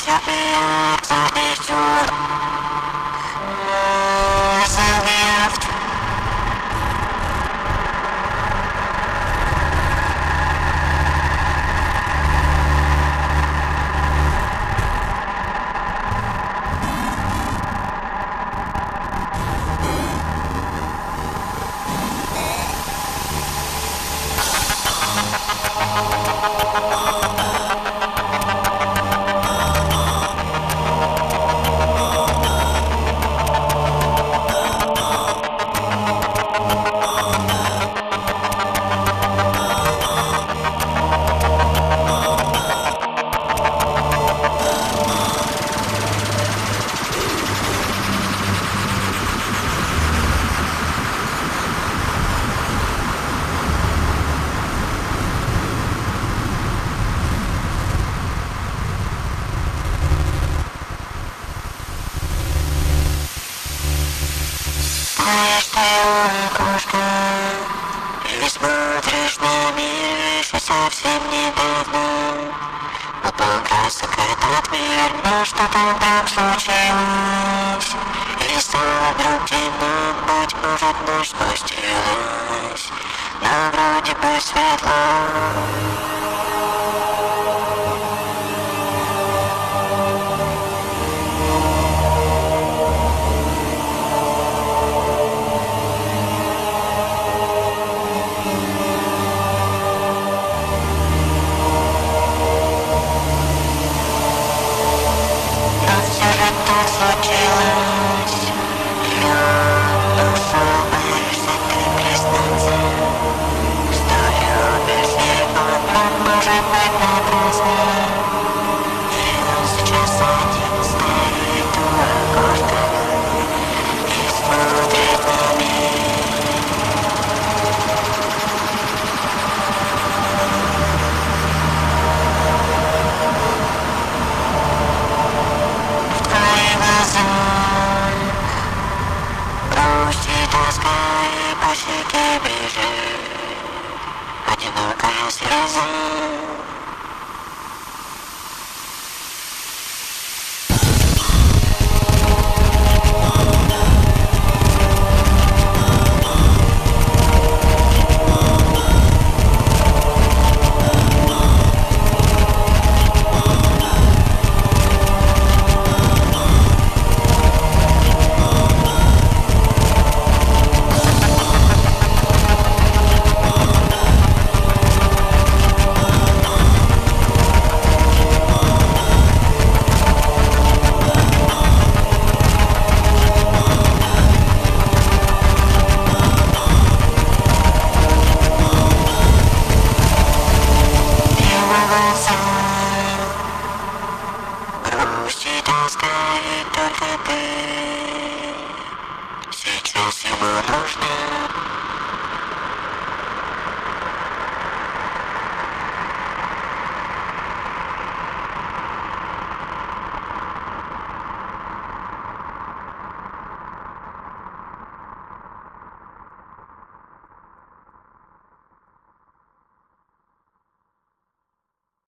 И смотришь на мир еще совсем недавно. Упал красок этот мир, но что-то там случилось. И стало вдруг темно, быть может, ночь спустилась, но вроде бы светло. Случилось, я ушел, боишься ты признаться, что любишь его, но может быть напрасно. И он сейчас один стоит у окошка и смотрит на мир. Тоска и по щеке бежит одинокая слеза.